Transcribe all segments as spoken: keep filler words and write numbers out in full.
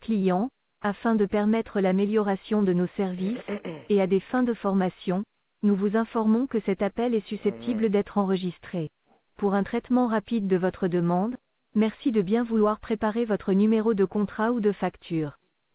client, afin de permettre l'amélioration de nos services, et à des fins de formation, nous vous informons que cet appel est susceptible d'être enregistré. Pour un traitement rapide de votre demande, merci de bien vouloir préparer votre numéro de contrat ou de facture.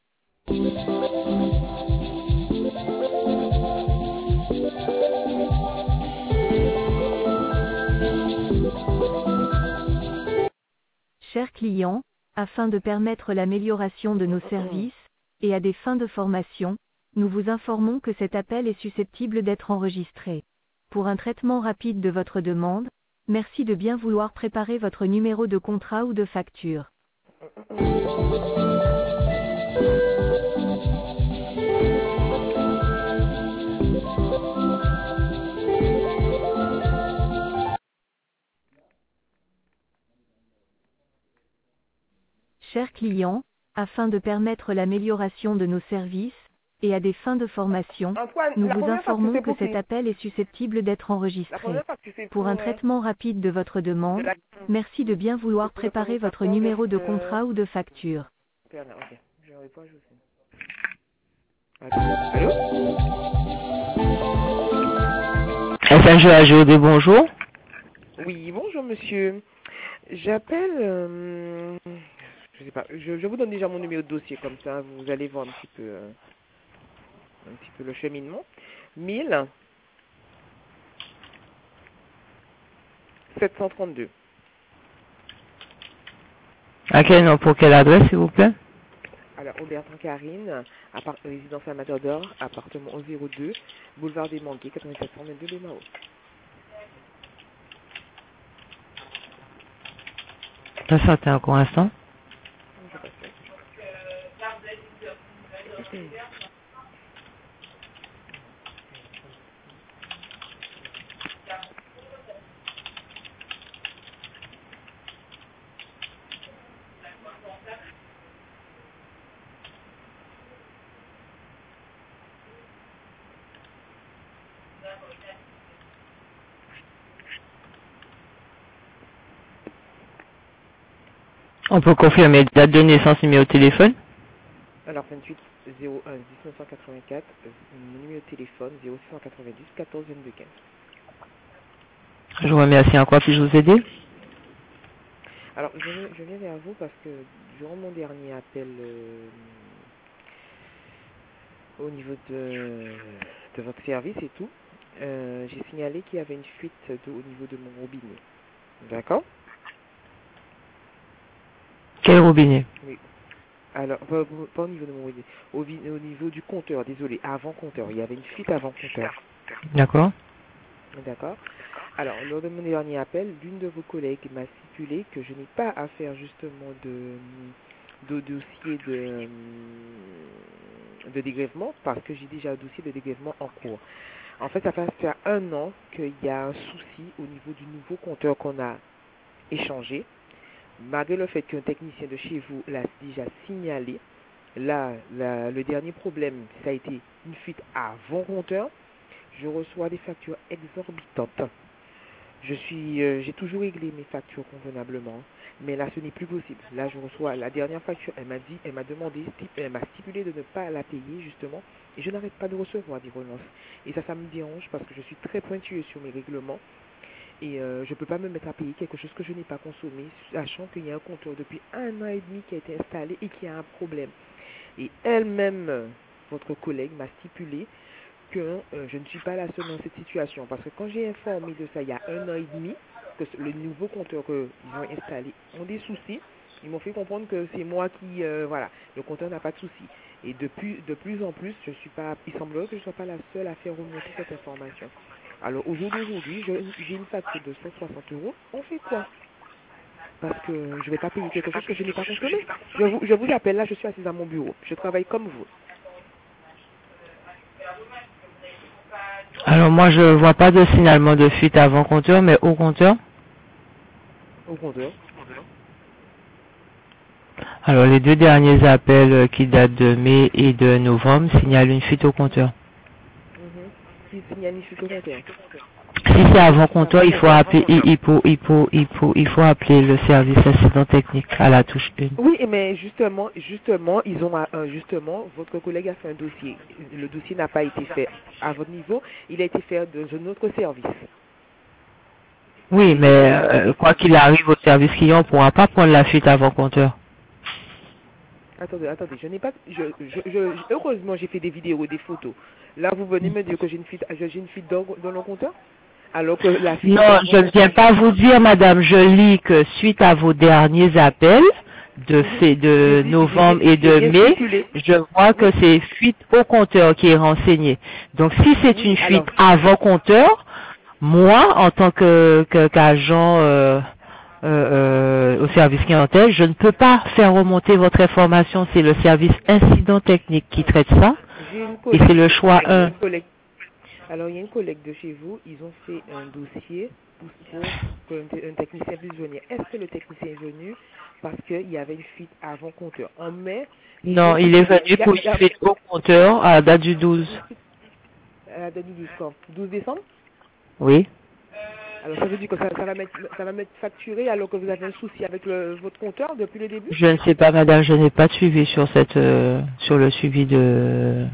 Chers clients, afin de permettre l'amélioration de nos services, et à des fins de formation, nous vous informons que cet appel est susceptible d'être enregistré. Pour un traitement rapide de votre demande, merci de bien vouloir préparer votre numéro de contrat ou de facture. Chers clients, afin de permettre l'amélioration de nos services, et à des fins de formation, Antoine, nous la vous première fois que informons c'est que booké. cet appel est susceptible d'être La enregistré. première fois que tu fais Pour un pour, euh, traitement rapide de votre de demande, la... merci de bien vouloir pour le préparer votre communicateur numéro de de... contrat ou de facture. Bernard, ok. Je réponds, je sais. Allô? F un G A G O D, bonjour. Oui, bonjour monsieur. J'appelle, euh, je sais pas, je, je vous donne déjà mon numéro de dossier comme ça, vous allez voir un petit peu, euh, un petit peu le cheminement. mille sept cent trente-deux. À quel nom, pour quelle adresse, s'il vous plaît? Alors, Aubertin Karine, appart résidence amateur d'or, appartement au zéro deux, boulevard des Manguiers, quatre-vingt-sept cent vingt-deux de Mao. Patientez encore un instant. Je passe. On peut confirmer date de naissance, numéro de téléphone? Alors, vingt-huit zéro un dix-neuf cent quatre-vingt-quatre, euh, numéro de téléphone zéro six cent quatre-vingt-dix quatorze vingt-deux quinze. Je vous remercie. En quoi puis-je vous aider? Alors, je, viens- je viens vers vous parce que durant mon dernier appel euh, au niveau de, de votre service et tout, euh, j'ai signalé qu'il y avait une fuite de, au niveau de mon robinet. D'accord? Quel robinet? Oui. Alors, pas, pas au niveau de mon robinet, au, vi- au niveau du compteur, désolé, avant compteur. Il y avait une fuite avant compteur. D'accord. D'accord. Alors, lors de mon dernier appel, l'une de vos collègues m'a stipulé que je n'ai pas à faire justement de, de dossier de, de dégrèvement parce que j'ai déjà un dossier de dégrèvement en cours. En fait, ça fait faire un an qu'il y a un souci au niveau du nouveau compteur qu'on a échangé. Malgré le fait qu'un technicien de chez vous l'a déjà signalé, là, la- le dernier problème, ça a été une fuite avant compteur. Je reçois des factures exorbitantes. Je suis, euh, j'ai toujours réglé mes factures convenablement, mais là ce n'est plus possible. Là je reçois la dernière facture, elle m'a dit, elle m'a demandé, elle m'a stipulé de ne pas la payer justement, et je n'arrête pas de recevoir des relances. Et ça, ça me dérange parce que je suis très pointueux sur mes règlements et euh, je ne peux pas me mettre à payer quelque chose que je n'ai pas consommé, sachant qu'il y a un compteur depuis un an et demi qui a été installé et qui a un problème. Et elle-même, votre collègue, m'a stipulé que euh, je ne suis pas la seule dans cette situation. Parce que quand j'ai informé de ça il y a un an et demi, que le nouveau compteur qu'ils ont installé ont des soucis, ils m'ont fait comprendre que c'est moi qui, euh, voilà, le compteur n'a pas de soucis. Et de plus, de plus en plus, je suis pas, il semblerait que je ne sois pas la seule à faire remonter cette information. Alors au jour d'aujourd'hui, j'ai une facture de cent soixante euros, on fait quoi? Parce que je ne vais pas payer quelque chose que je n'ai pas consommé. Je vous, je vous appelle là, je suis assise à mon bureau, je travaille comme vous. Alors moi, je vois pas de signalement de fuite avant compteur, mais au compteur. Au compteur. Alors les deux derniers appels euh, qui datent de mai et de novembre signalent une fuite au compteur. Mm-hmm. Qui signale une fuite au compteur. Si c'est avant compteur, il faut appeler, il, il faut, il faut, il faut, il faut appeler le service assistant technique à la touche une. Oui, mais justement, justement, ils ont un, justement, votre collègue a fait un dossier. Le dossier n'a pas été fait à votre niveau, il a été fait dans un autre service. Oui, mais euh, quoi qu'il arrive au service client, on ne pourra pas prendre la fuite avant compteur. Attendez, attendez, je n'ai pas, je, je, je, heureusement j'ai fait des vidéos, des photos. Là, vous venez me dire que j'ai une fuite, j'ai une fuite dans, dans le compteur, alors que la fuite. Non, je ne viens pas vous dire, madame, je lis que suite à vos derniers appels de fait de novembre et de mai, je vois que c'est fuite au compteur qui est renseigné. Donc si c'est une fuite avant compteur, moi, en tant que qu'agent euh, euh, euh, au service clientèle, je ne peux pas faire remonter votre information. C'est le service incident technique qui traite ça. Et c'est le choix un. Alors, il y a une collègue de chez vous, ils ont fait un dossier pour, pour qu'un un technicien puisse venir. Est-ce que le technicien est venu parce qu'il y avait une fuite avant compteur? En mai... Non, il est venu pour une fuite au compteur à la date du douze. À la date du douze quand? douze décembre? Oui. Alors ça veut dire que ça, ça, va mettre, ça va mettre facturé alors que vous avez un souci avec le, votre compteur depuis le début? Je ne sais pas, madame, je n'ai pas de suivi sur cette, euh, sur le suivi de...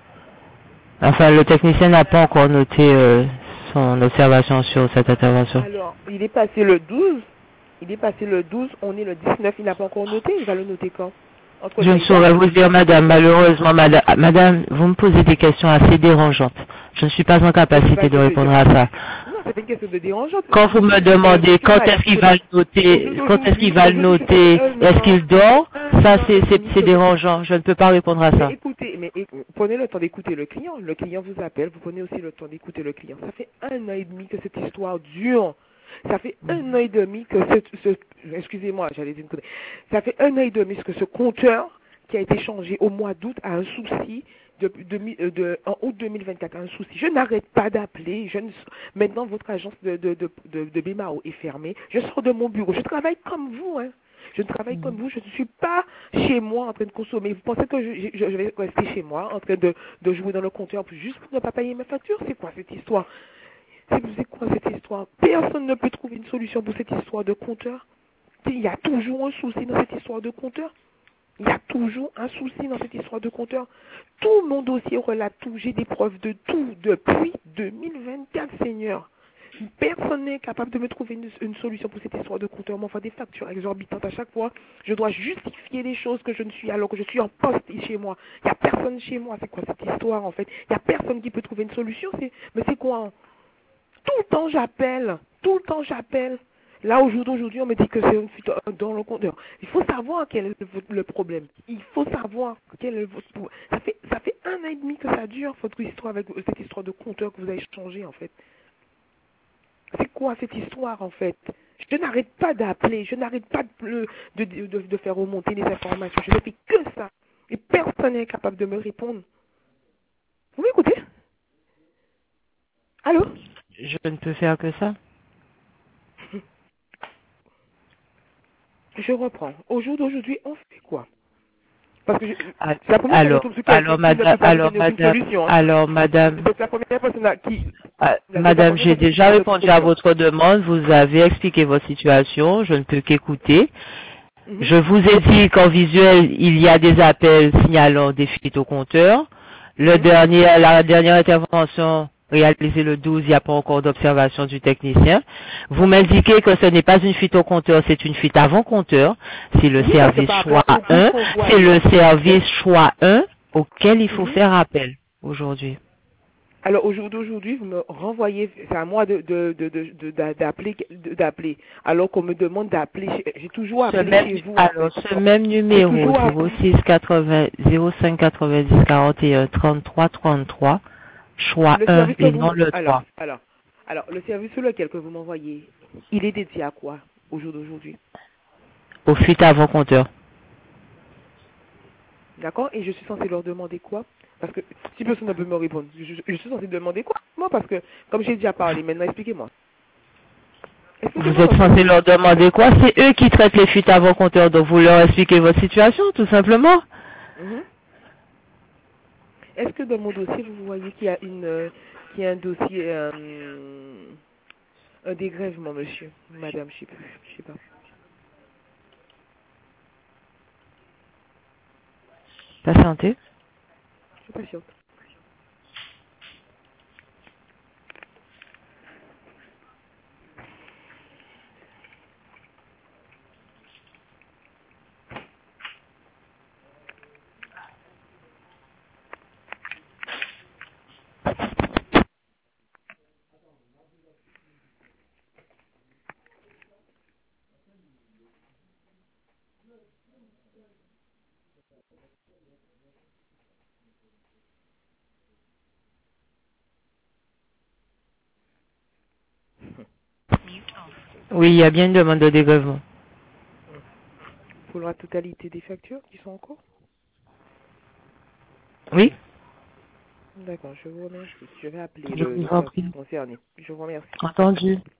Enfin, le technicien n'a pas encore noté euh, son observation sur cette intervention. Alors, il est passé le douze, il est passé le douze, on est le dix-neuf, il n'a pas encore noté, il va le noter quand? Entre Je ne saurais vous dire, madame, malheureusement, madame, madame, vous me posez des questions assez dérangeantes. Je ne suis pas en capacité de répondre à ça. Non, c'est pas une question de dérangeante. Quand vous me demandez quand est-ce qu'il va le noter, quand est-ce qu'il va le noter, est-ce qu'il dort, ça c'est dérangeant. Je ne peux pas répondre à ça. Mais écoutez, mais prenez le temps d'écouter le client. Le client vous appelle, vous prenez aussi le temps d'écouter le client. Ça fait un an et demi que cette histoire dure. Ça fait un an et demi que ce, ce excusez-moi, j'allais dire une connerie. Ça fait un an et demi que ce compteur qui a été changé au mois d'août a un souci. De, de, de, en août deux mille vingt-quatre, un souci. Je n'arrête pas d'appeler. Je ne, maintenant, votre agence de, de, de, de, de B M A O est fermée. Je sors de mon bureau. Je travaille comme vous. Hein. Je travaille comme vous. Je ne suis pas chez moi en train de consommer. Vous pensez que je, je, je vais rester chez moi en train de, de jouer dans le compteur juste pour ne pas payer mes factures? C'est quoi cette histoire? C'est quoi cette histoire? Personne ne peut trouver une solution pour cette histoire de compteur. Il y a toujours un souci dans cette histoire de compteur. Il y a toujours un souci dans cette histoire de compteur. Tout mon dossier relate tout. J'ai des preuves de tout depuis deux mille vingt-quatre, Seigneur. Personne n'est capable de me trouver une, une solution pour cette histoire de compteur. M'envoie des factures exorbitantes à chaque fois. Je dois justifier les choses que je ne suis alors que je suis en poste chez moi. Il n'y a personne chez moi. C'est quoi cette histoire en fait? Il n'y a personne qui peut trouver une solution. Mais c'est quoi? Tout le temps j'appelle. Tout le temps j'appelle. Là, au jour d'aujourd'hui, on me dit que c'est une fuite dans le compteur. Il faut savoir quel est le problème. Il faut savoir quel est votre problème. Ça fait, ça fait un an et demi que ça dure, votre histoire avec cette histoire de compteur que vous avez changé, en fait. C'est quoi cette histoire, en fait? Je n'arrête pas d'appeler, je n'arrête pas de, de, de, de faire remonter les informations. Je ne fais que ça. Et personne n'est capable de me répondre. Vous m'écoutez? Allô? Je ne peux faire que ça. Je reprends. Au jour d'aujourd'hui, on fait quoi? Parce que je, ah, la première alors, personne alors, madame, alors, madame, solution, hein. alors, madame, c'est la première personne qui, ah, madame, j'ai déjà répondu à votre demande. Vous avez expliqué votre situation. Je ne peux qu'écouter. Mm-hmm. Je vous ai dit qu'en visuel, il y a des appels signalant des fuites au compteur. Le mm-hmm. dernier, la dernière intervention réalisée le douze, il n'y a pas encore d'observation du technicien. Vous m'indiquez que ce n'est pas une fuite au compteur, c'est une fuite avant compteur. C'est le oui, service choix un, c'est le service choix un auquel il faut mm-hmm. faire appel aujourd'hui. Alors au jour d'aujourd'hui, vous me renvoyez, c'est à moi de, de, de, de, de, d'appeler, de, d'appeler. Alors qu'on me demande d'appeler, j'ai toujours appelé ce même, chez vous. Alors ce même numéro, zéro six quatre-vingts, zéro cinq quatre-vingt-dix quarante et un trente-trois trente-trois, choix un et non le trois. Alors, alors, alors, le service sur lequel que vous m'envoyez, il est dédié à quoi au jour d'aujourd'hui? Aux fuites avant compteur. D'accord? Et je suis censé leur demander quoi? Parce que si personne ne peut me répondre, je, je, je suis censé demander quoi? Moi, parce que, comme j'ai déjà parlé, maintenant expliquez-moi. Expliquez vous êtes censé leur demander quoi? C'est eux qui traitent les fuites avant compteur, donc vous leur expliquez votre situation, tout simplement. Mm-hmm. Est-ce que dans mon dossier, vous voyez qu'il y a une, euh, qu'il y a un dossier, euh, Un dégrèvement, monsieur. Madame, je sais plus. Je sais pas. Patientez. Je patiente. Oui, il y a bien une demande de dégrèvement. Pour la totalité des factures qui sont en cours? Oui, D'accord, je vous remercie. Je vais appeler je le, vous le en service prie. concerné. Je vous remercie. Entendu.